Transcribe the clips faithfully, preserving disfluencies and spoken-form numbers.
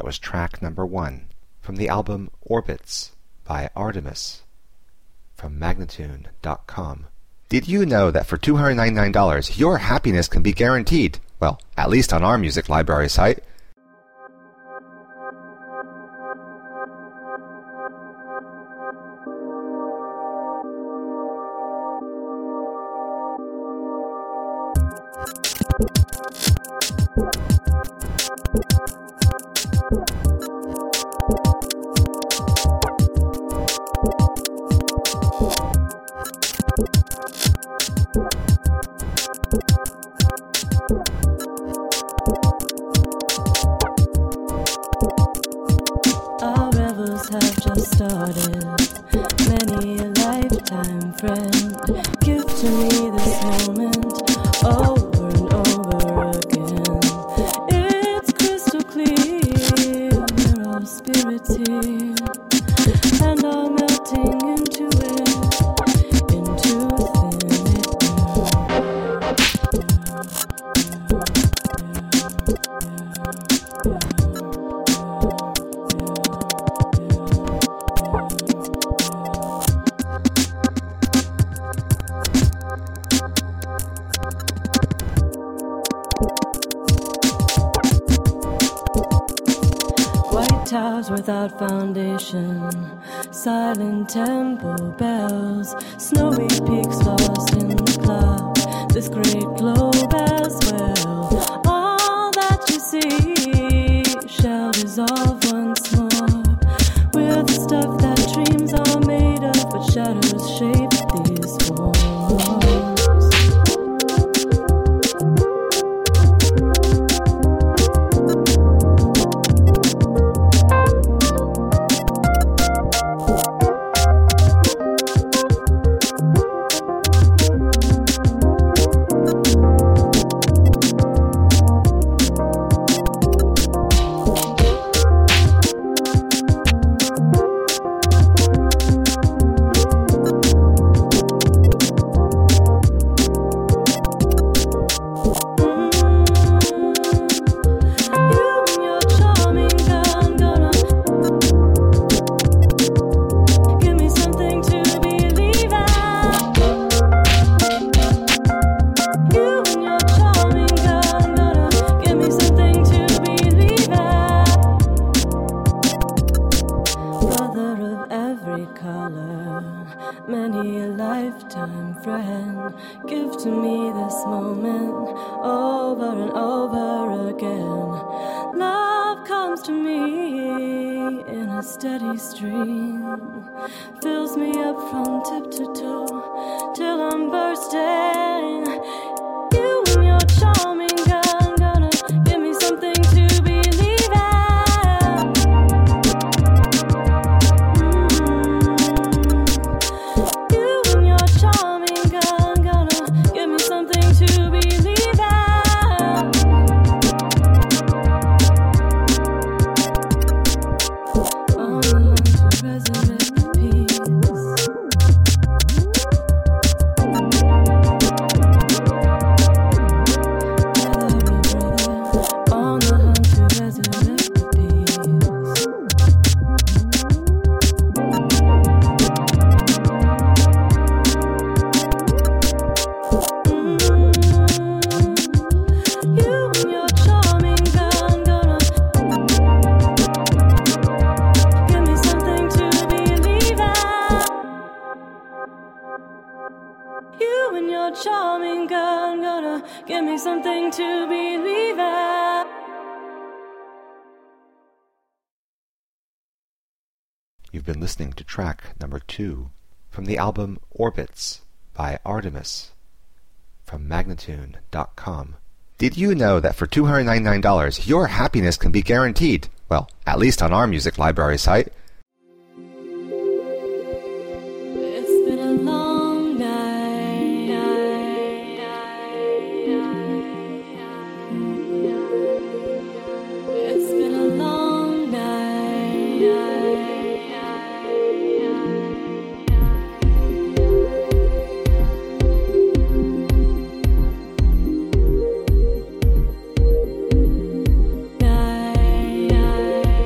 was track number one from the album Orbits by Artemis from Magnatune dot com. Did you know that for two hundred ninety-nine dollars your happiness can be guaranteed? Well, at least on our music library site. Our revels have just started. Many a lifetime friend. Give to me this moment over and over again. It's crystal clear. We're all spirits here and are melting into it, into thin towers without foundation, silent temple bells, snowy peaks lost in the cloud, this great globe as well. All that you see shall dissolve once more. We're the stuff that dreams are made of, but shadows shape these forms. Many a lifetime friend, give to me this moment over and over again. Love comes to me in a steady stream, fills me up from tip to toe till I'm bursting. You and your charming gun gonna give me something to believe in. You and your charming gun gonna give me something to believe in. You've been listening to track number two from the album Orbits by Artemis from Magnatune dot com. Did you know that for two hundred ninety-nine dollars your happiness can be guaranteed? Well, at least on our music library site. It's been a long night. It's been a long night. Night.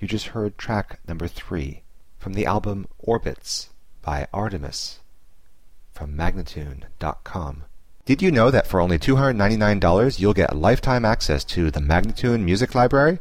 You just heard track number three from the album Orbits by Artemis from Magnatune dot com. Did you know that for only two hundred ninety-nine dollars you'll get lifetime access to the Magnatune Music Library?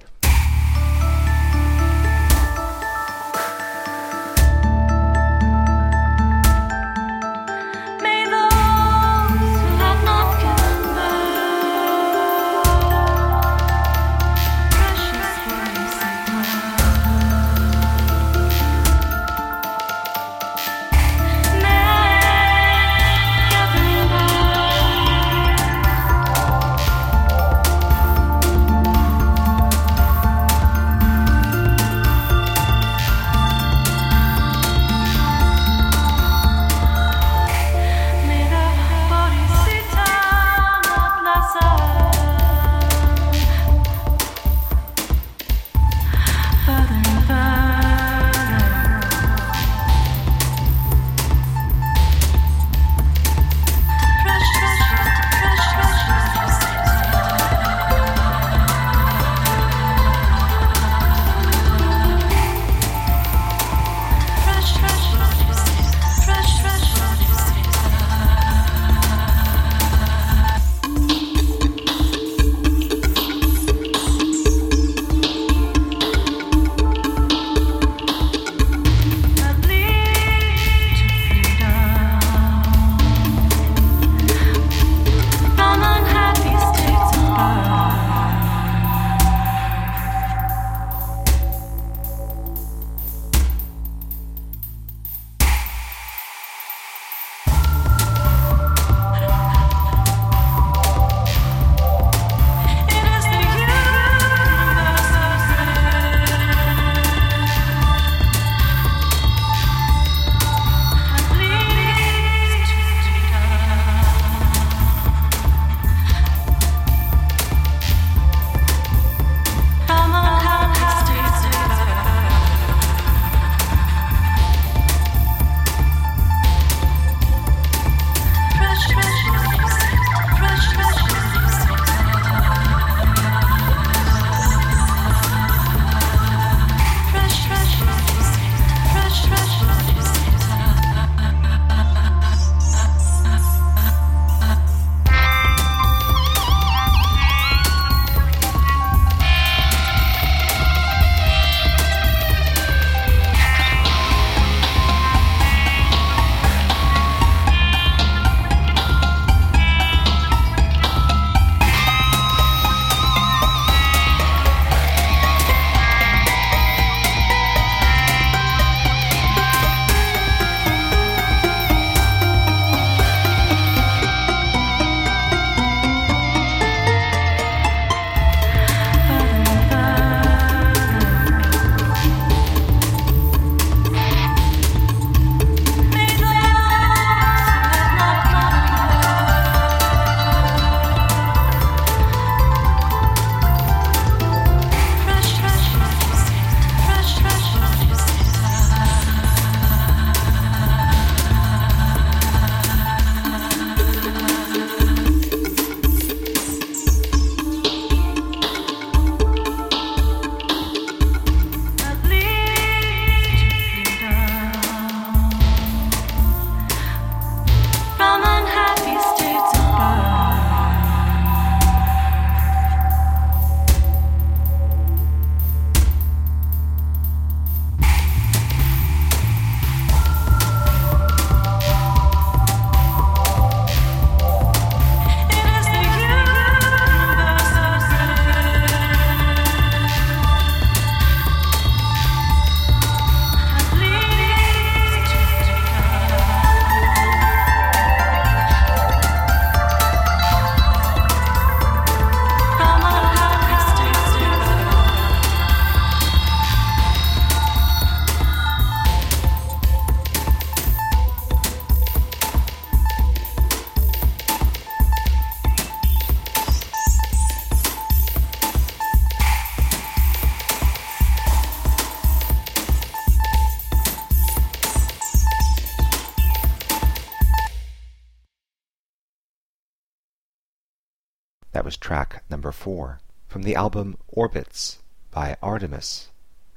That was track number four from the album Orbits by Artemis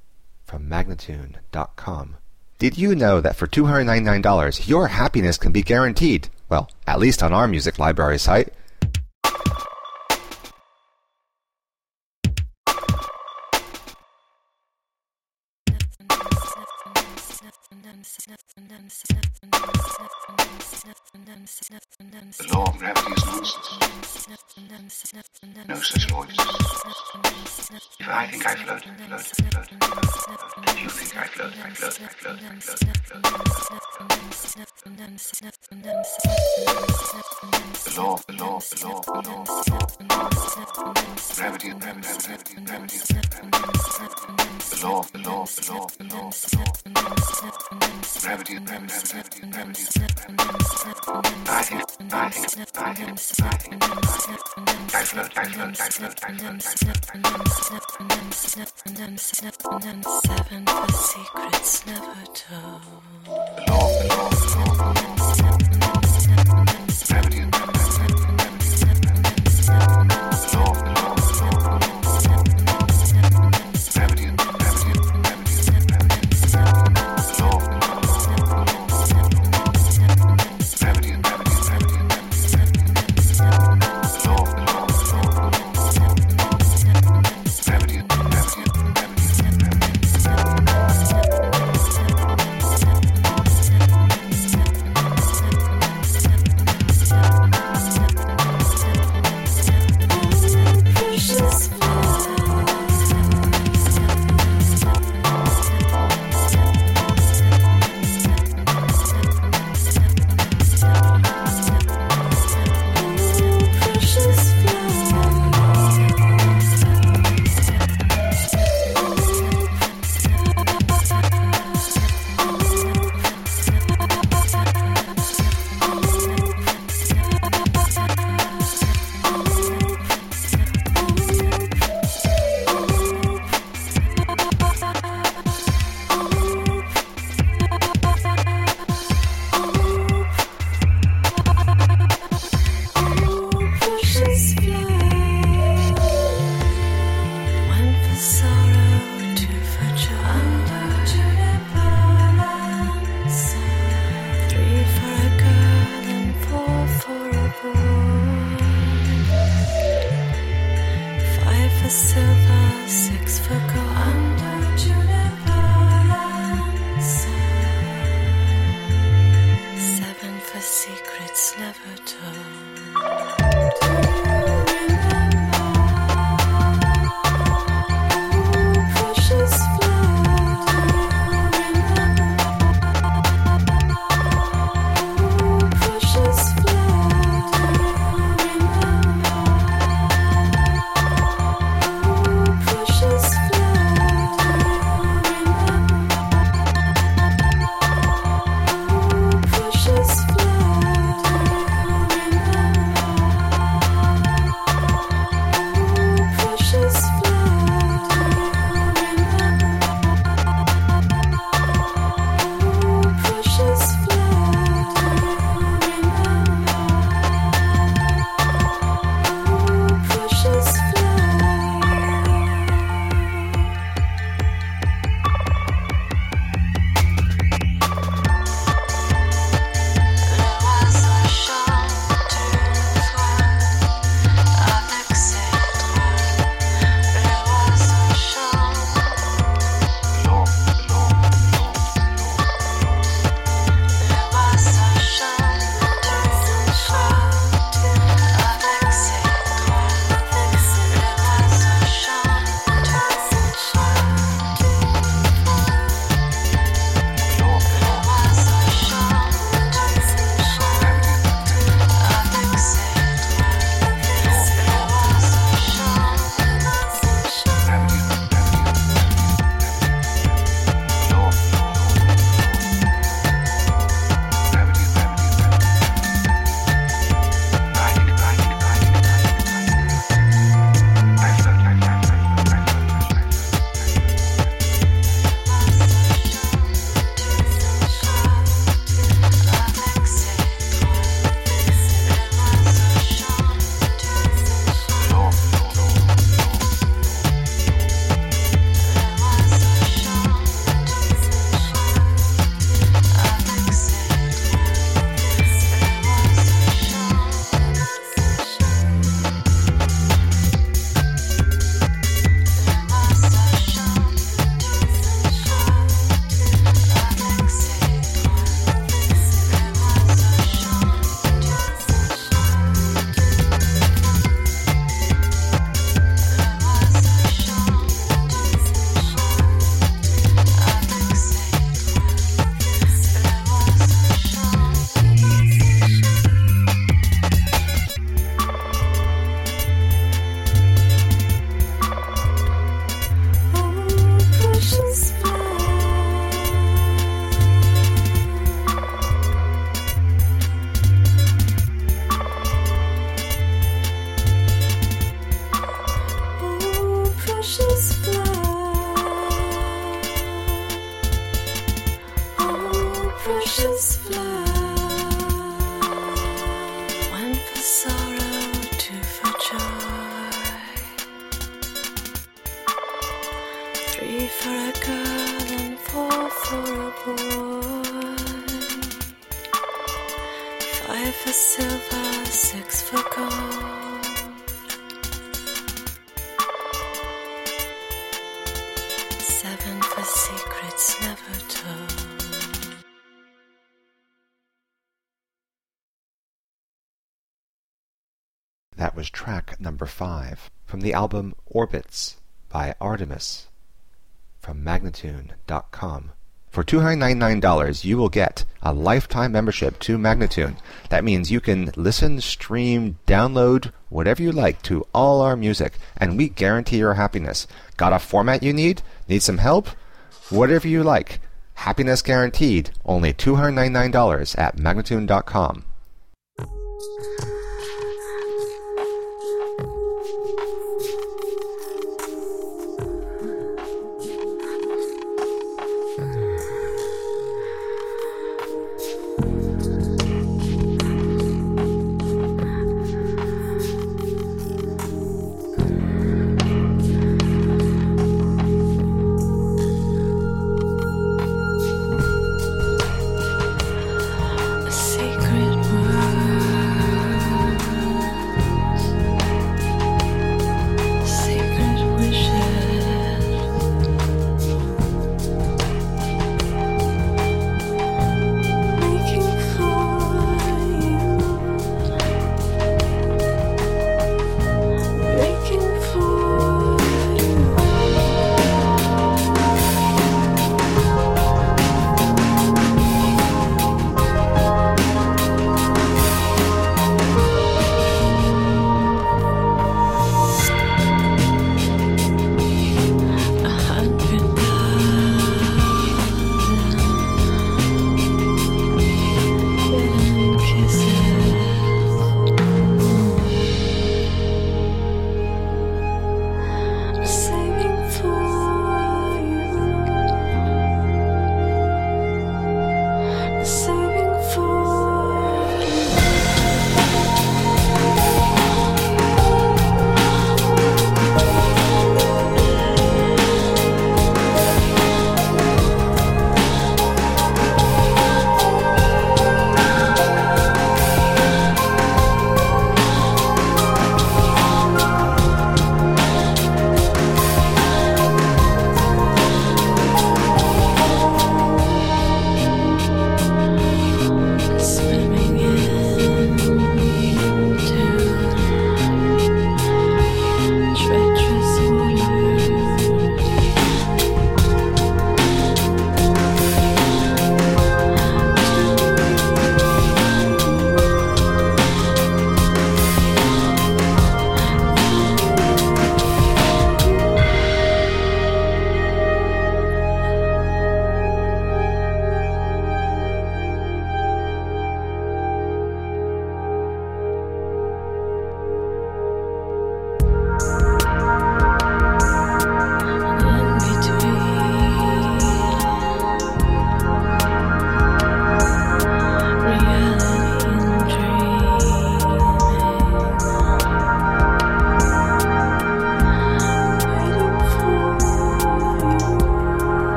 from Magnatune dot com. Did you know that for two hundred ninety-nine dollars your happiness can be guaranteed? Well, at least on our music library site. The law of gravity is nonsense. No such law exists. If I think I float, I float, I float, I float. If you think I float, I float, I float, I float, I float. The law, the law, the law, the law, the law. Gravity, gravity, gravity, gravity. The law, the law, the law, the law, the law. Gravity, gravity, gravity, gravity. I think, I think, I think, I think, I float, I float, I float, I float, I float. Seven for secrets never told. The law, the law, the law, the law. Gravity, gravity, gravity, gravity. The law, the law, the law, the law. Gravity, gravity, gravity, gravity. The law, the law, the law, the law. Gravity, gravity, gravity, gravity, gravity, gravity. Three for a girl and four for a boy. Five for silver, six for gold. Seven for secrets never told. That was track number five from the album Orbits by Artemis from Magnatune dot com. For two hundred ninety-nine dollars, you will get a lifetime membership to Magnatune. That means you can listen, stream, download, whatever you like to all our music, and we guarantee your happiness. Got a format you need? Need some help? Whatever you like. Happiness guaranteed. Only two hundred ninety-nine dollars at Magnatune dot com. A secret word.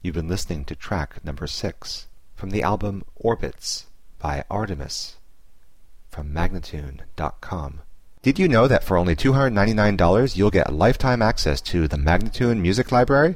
You've been listening to track number six from the album Orbits by Artemis from Magnatune dot com. Did you know that for only two hundred ninety-nine dollars you'll get lifetime access to the Magnatune Music Library?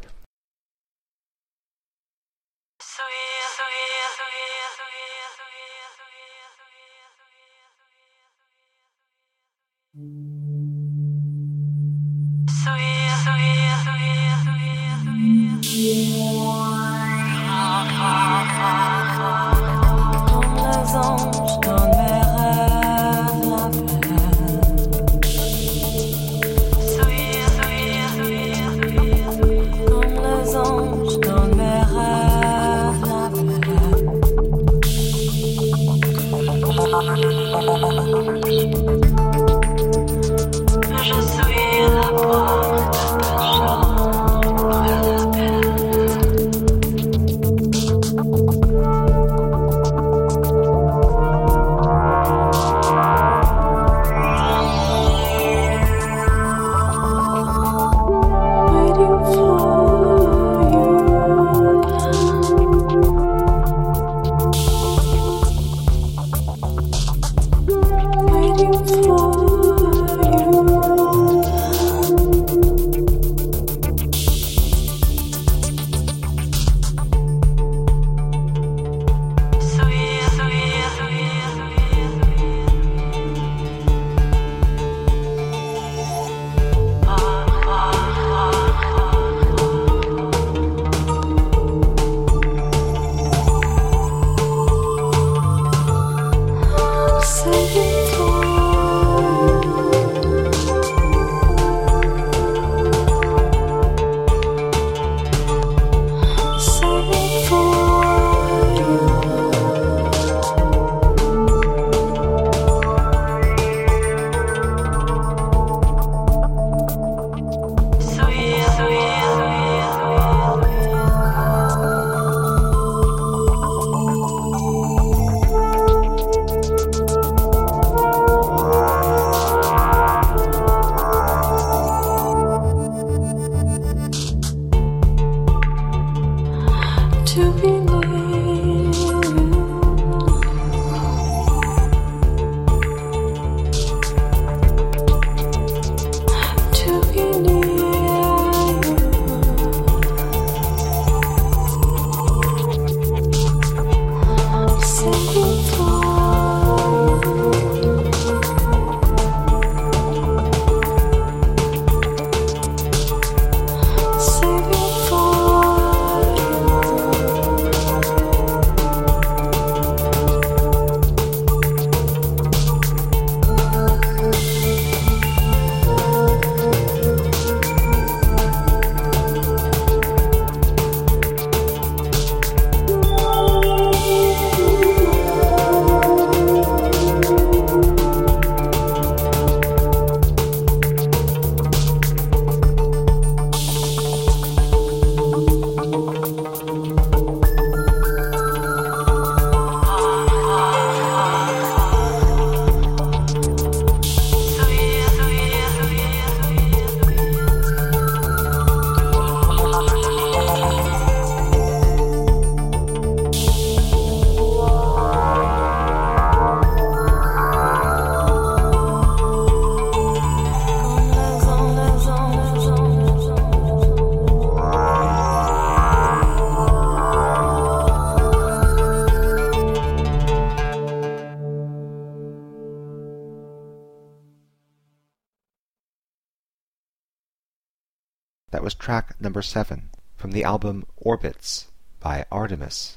That was track number seven from the album Orbits by Artemis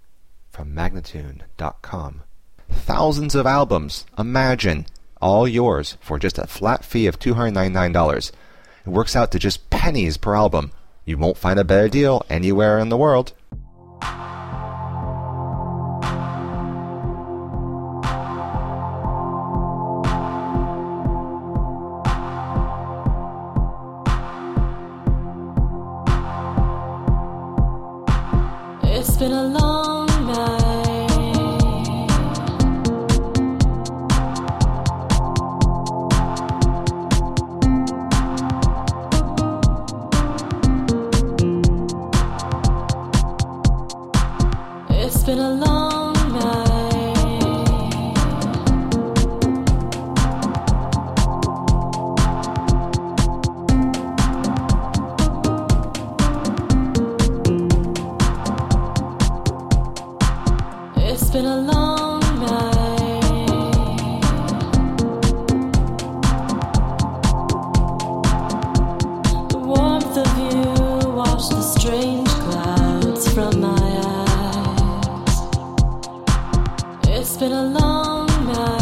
from Magnatune dot com. Thousands of albums, imagine, all yours for just a flat fee of two hundred ninety-nine dollars. It works out to just pennies per album. You won't find a better deal anywhere in the world. It's been a long night. It's been a long night. It's been a long night. The warmth of you washed the strange clouds from my eyes. It's been a long night.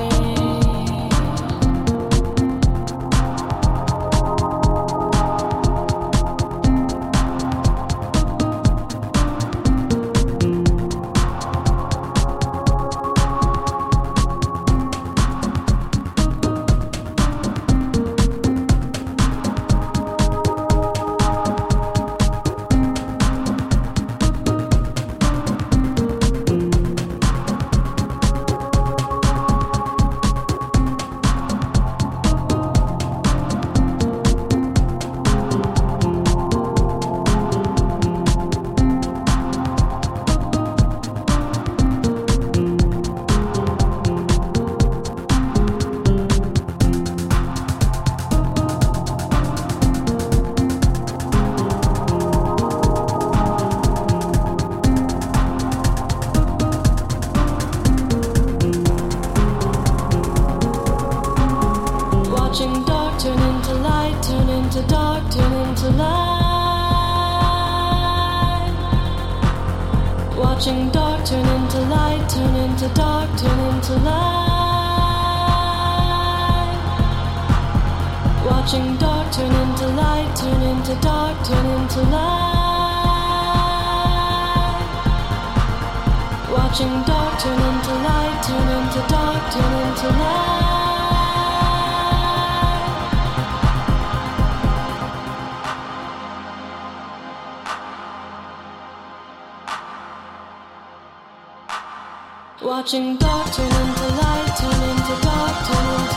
Watching dark turn into light, turn into dark, turn into light. Watching dark turn into light, turn into dark, turn into light. Watching dark turn into light, turn into dark, turn into light. Watching dark turn into light, turn into dark, turn into light. Watching dark turn into light, turn into dark, turn into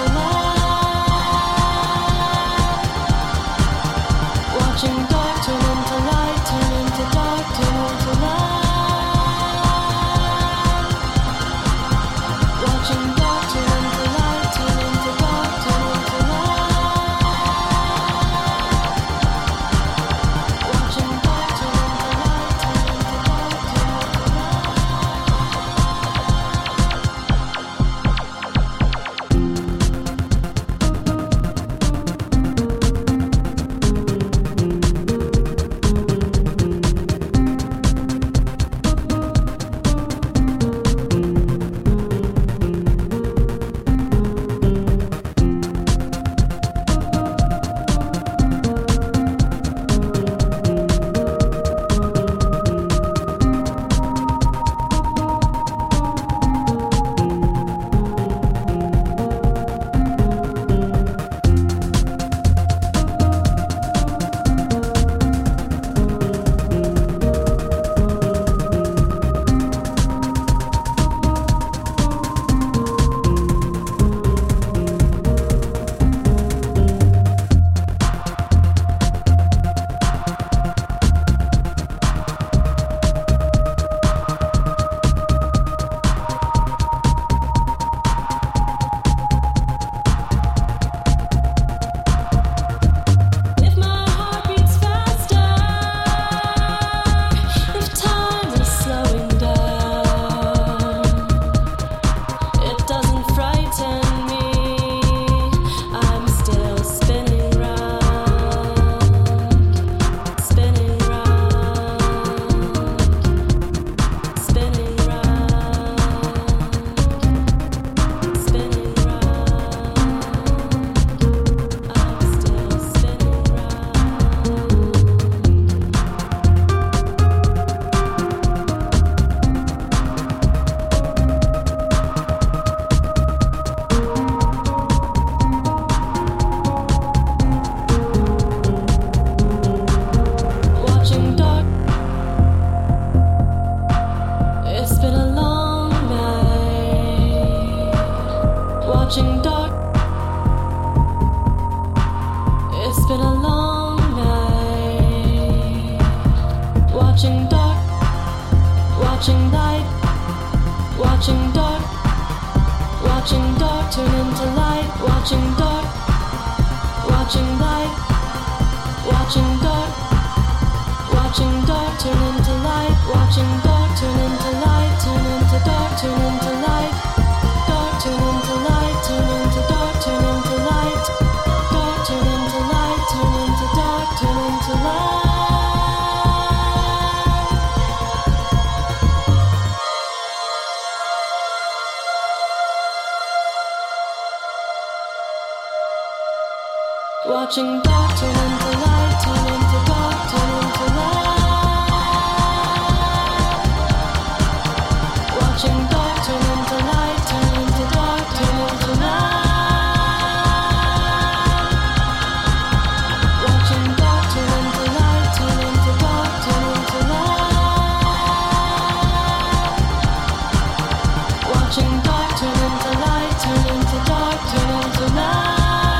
light. Watching dark turn into light, turn into dark, turn into light. Watching dark turn into light, turn into dark, turn into light. Watching dark turn into light, turn into dark, turn into watching dark. It's been a long night. Watching dark, watching light. light, watching dark, watching dark turn into light, watching dark, watching light, watching dark, watching dark turn into light, watching dark turn into light, turn into dark, turn into light, dark turn into light, turn into dark, turn into light, dark turn into light, turn into dark, turn into light. Watching dark turn into light, turn into dark, turn into light. Watching dark turn into light, turn into dark, turn into light. Watching dark turn into light, turn into dark, turn into light. Watching dark turn into light, turn into dark, turn into light.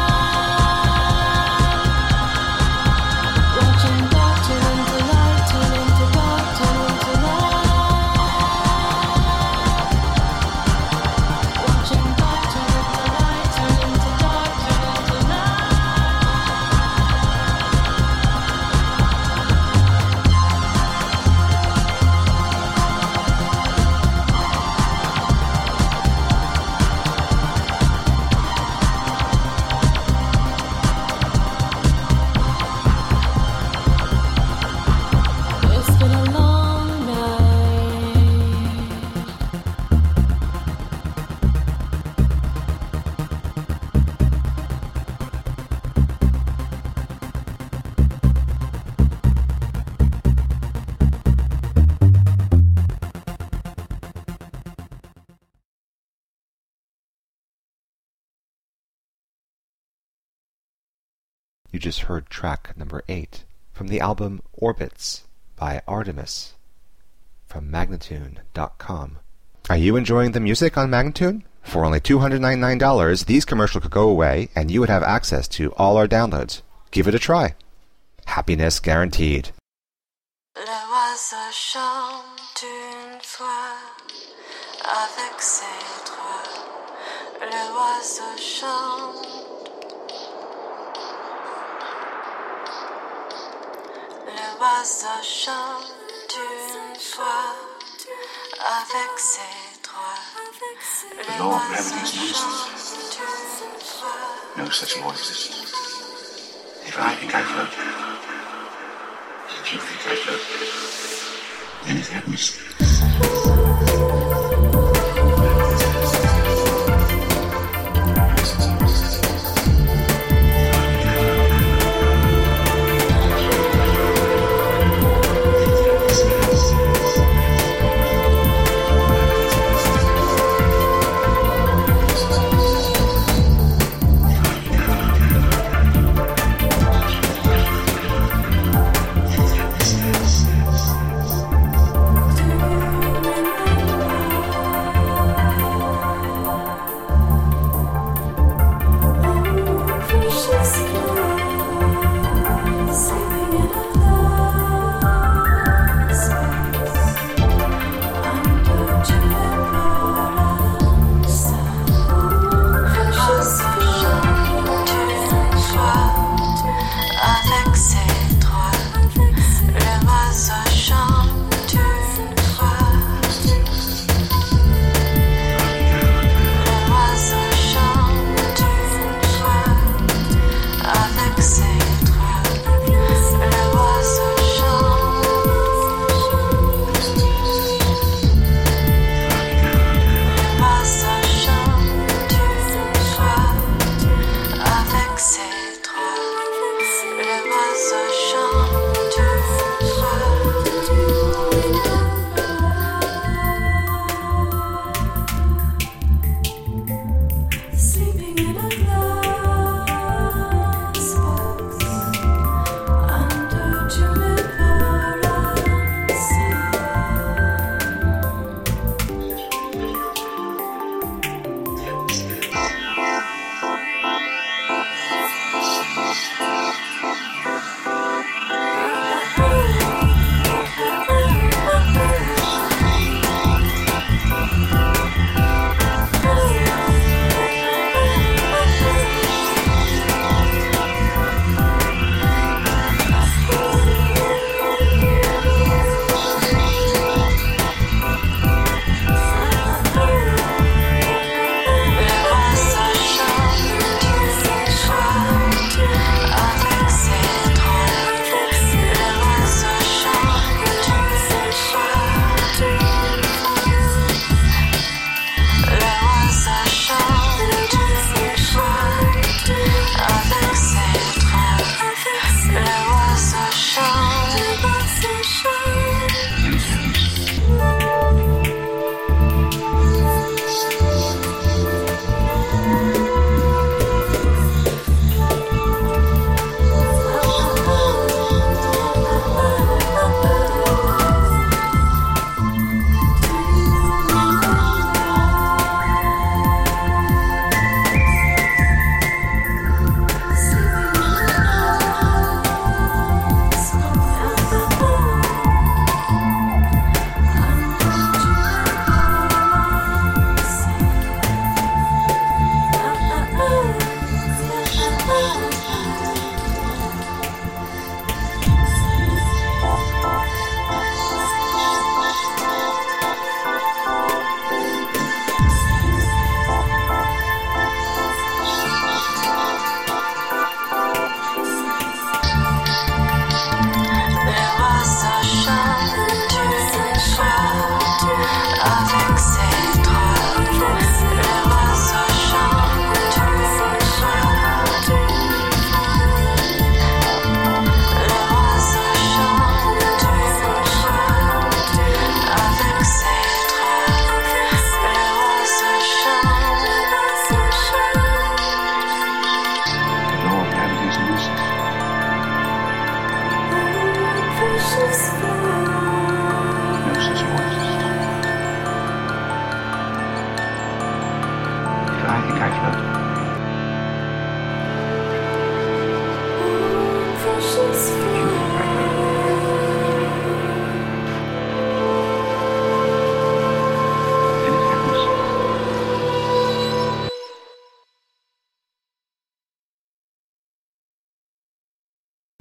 You just heard track number eight from the album Orbits by Artemis from Magnatune dot com. Are you enjoying the music on Magnatune? For only two hundred ninety-nine dollars, these commercials could go away and you would have access to all our downloads. Give it a try. Happiness guaranteed. L'oiseau chante une fois avec ses droits. L'oiseau chante. L'oiseau chante une fois avec ses droits. The law of gravity is nonsense. No such law exists. If I think I float, if you think I float, then it happens. Do you remember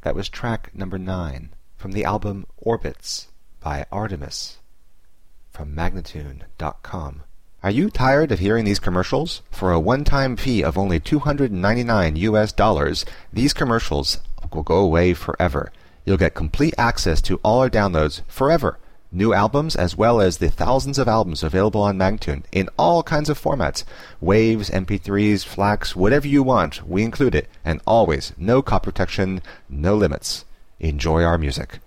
That was track number nine from the album Orbits by Artemis from Magnatune dot com. Are you tired of hearing these commercials? For a one-time fee of only two hundred ninety-nine U S dollars, these commercials will go away forever. You'll get complete access to all our downloads forever. New albums as well as the thousands of albums available on Magnatune in all kinds of formats. Waves, M P threes, FLACs, whatever you want, we include it. And always, no copy protection, no limits. Enjoy our music.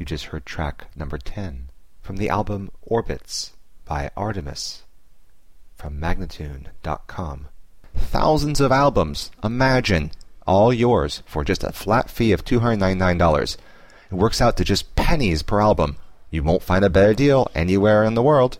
You just heard track number ten from the album Orbits by Artemis from Magnatune dot com. Thousands of albums, imagine, all yours for just a flat fee of two hundred ninety-nine dollars. It works out to just pennies per album. You won't find a better deal anywhere in the world.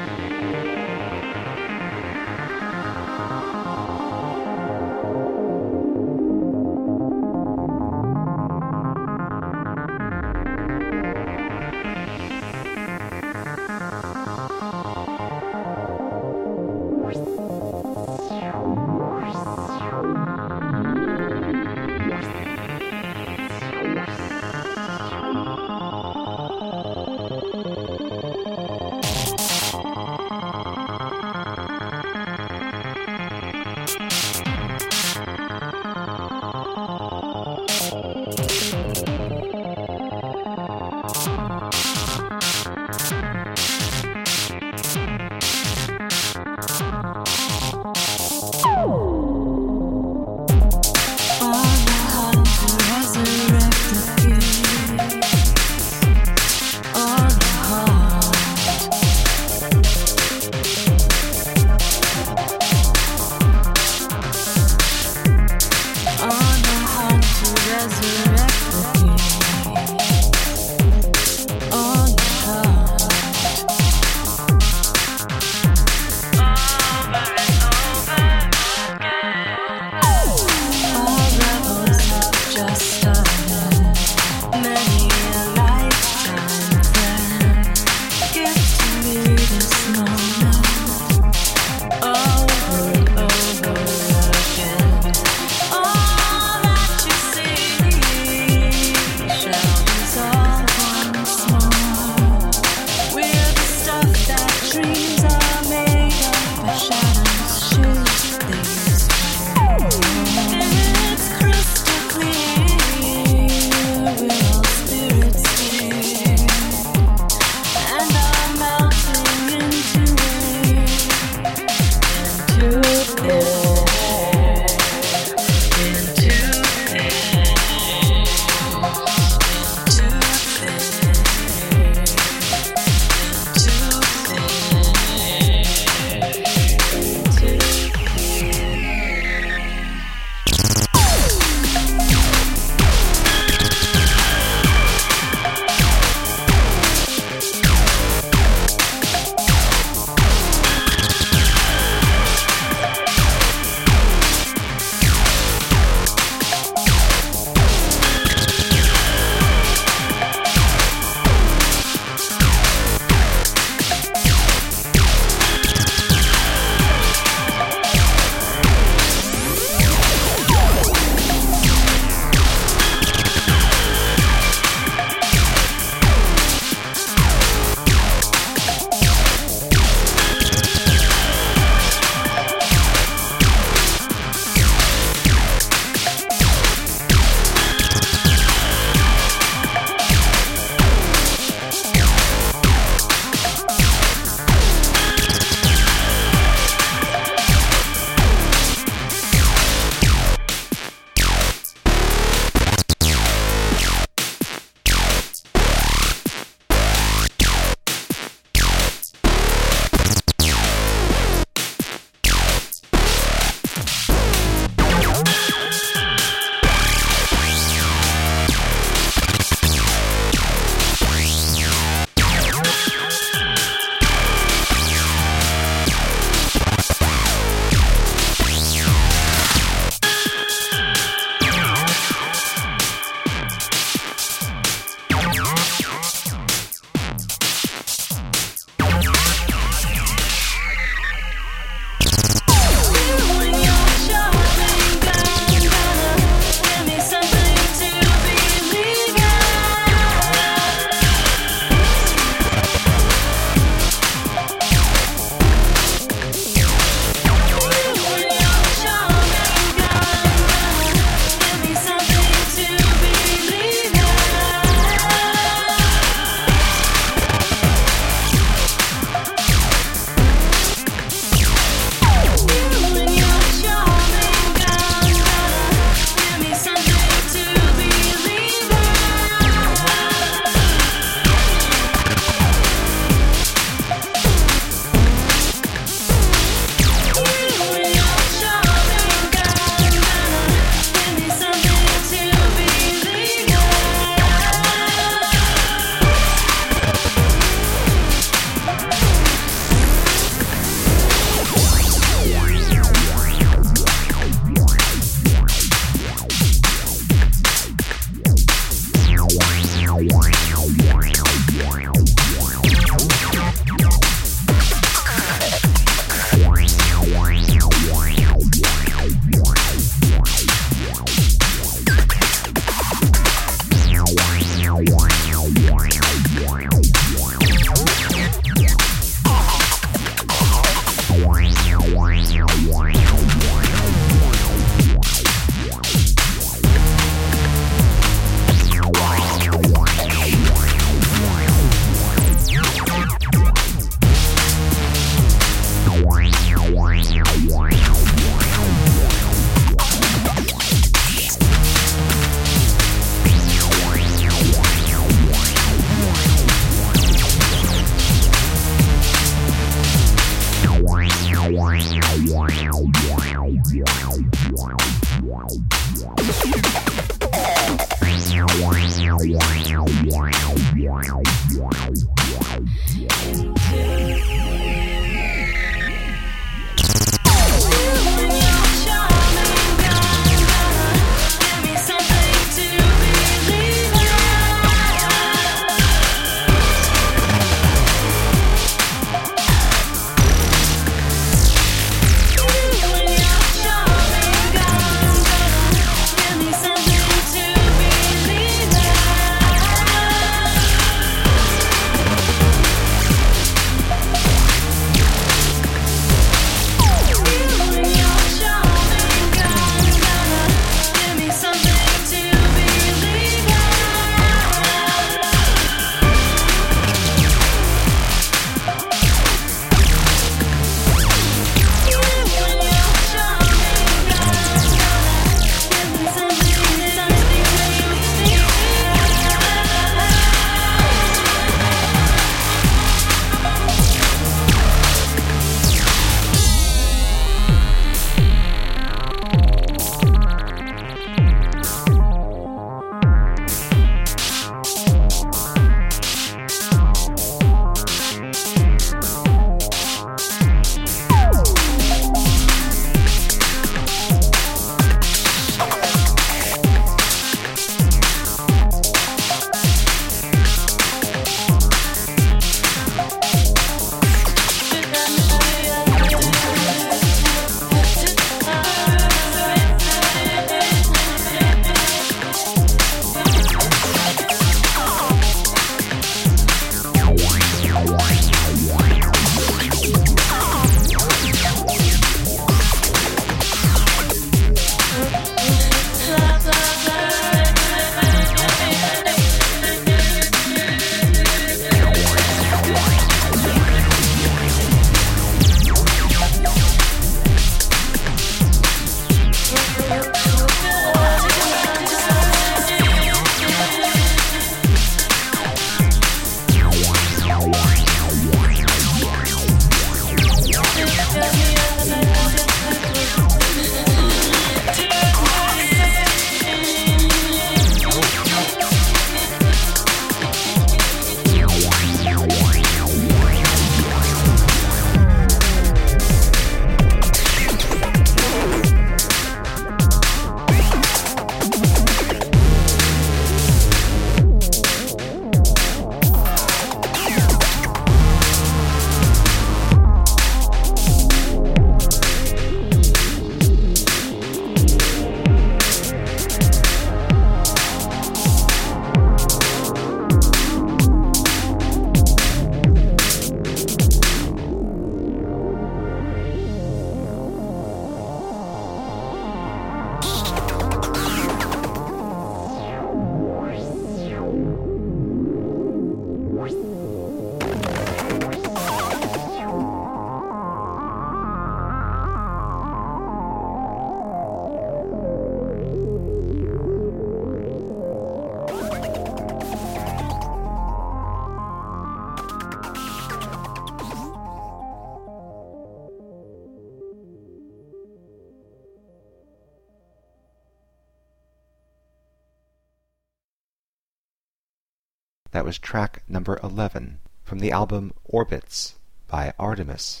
That was track number eleven from the album Orbits by Artemis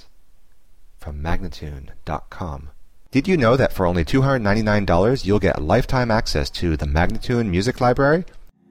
from Magnatune dot com. Did you know that for only two hundred ninety-nine dollars you'll get lifetime access to the Magnatune Music Library?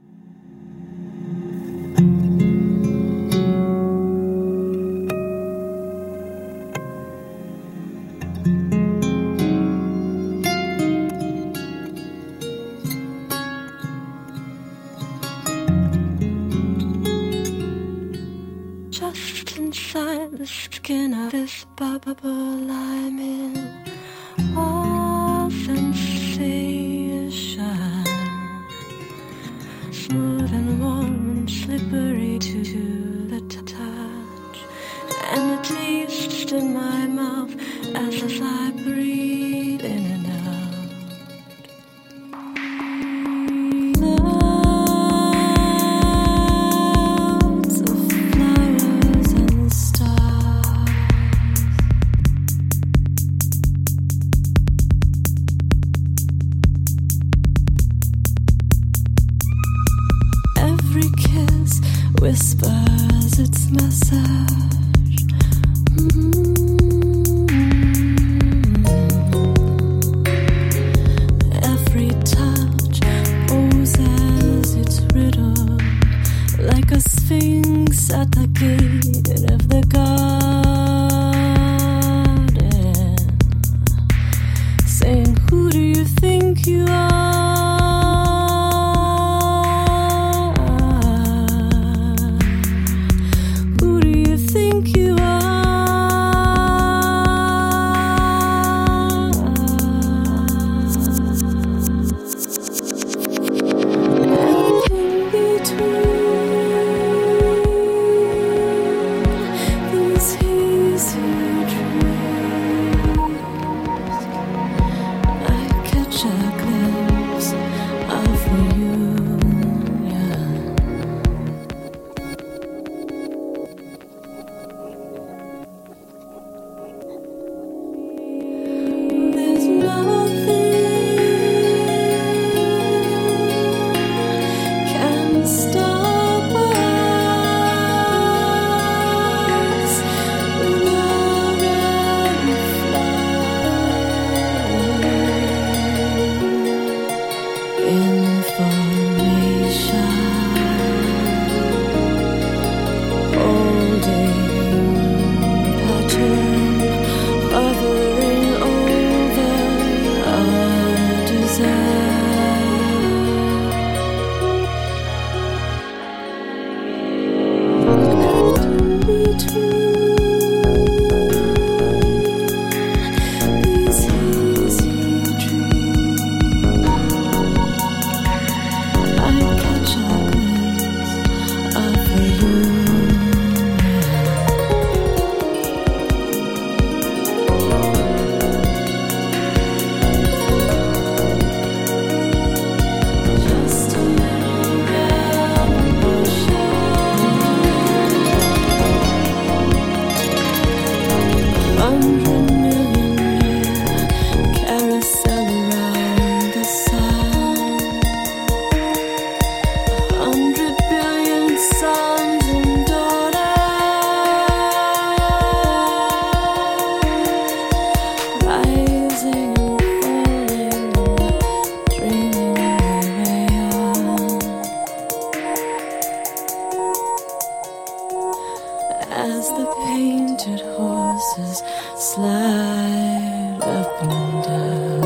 Just inside the skin of this bubble I'm in, all sensation, smooth and warm and slippery to the touch, and the taste in my mouth as, as I breathe in and out. Every kiss whispers its message. Mm-hmm. Every touch poses its riddle, like a sphinx at the gate of the garden, saying, "Who do you think you are? Who do you think you are?" And in between these hazy dreams, I catch a glimpse of reunion. There's nothing can stop us. We're already flying. Information holding pattern, hovering over our desire. And between these hazy dreams, I catch a glimpse of reunion. Just a little revolution, hundred million real carousel around the sun. A hundred billion sons and daughters, rising and falling, dreaming their way on. As the painted horses slide up and down.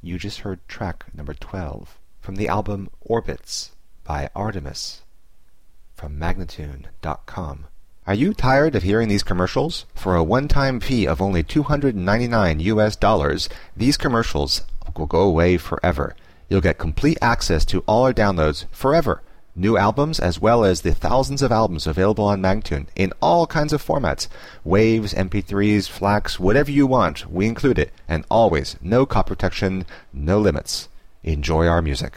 You just heard track number twelve from the album Orbits by Artemis from Magnatune dot com. Are you tired of hearing these commercials? For a one-time fee of only two hundred ninety-nine U S dollars, these commercials will go away forever. You'll get complete access to all our downloads forever. New albums as well as the thousands of albums available on Magnatune in all kinds of formats. Waves, M P threes, FLACs, whatever you want, we include it. And always, no copy protection, no limits. Enjoy our music.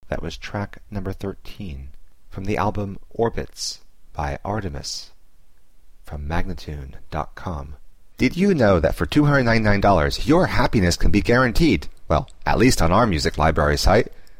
That was track number thirteen from the album Orbits by Artemis from Magnatune dot com. Did you know that for two hundred ninety-nine dollars your happiness can be guaranteed? Well, at least on our music library site.